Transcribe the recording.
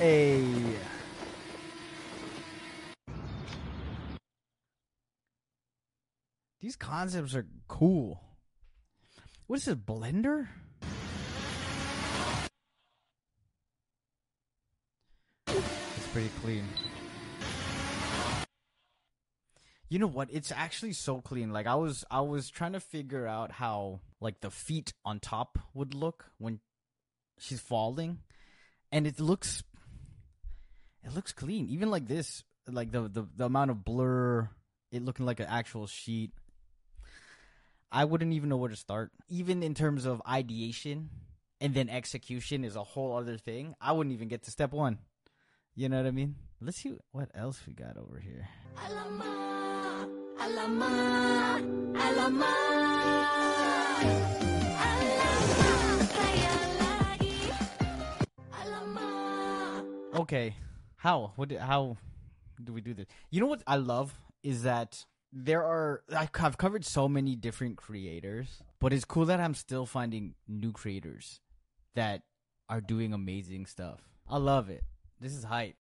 Hey. These concepts are cool. What is this, Blender? It's pretty clean. You know what? It's actually so clean. Like I was trying to figure out how like the feet on top would look when she's falling, and it looks clean. Even like this, like the amount of blur, it looking like an actual sheet. I wouldn't even know where to start. Even in terms of ideation and then execution is a whole other thing. I wouldn't even get to step one. You know what I mean? Let's see what else we got over here. Alama, alama, alama, alama, kaya lagi. Alama. Okay, how do we do this? You know what I love is that I've covered so many different creators, but it's cool that I'm still finding new creators that are doing amazing stuff. I love it. This is hype.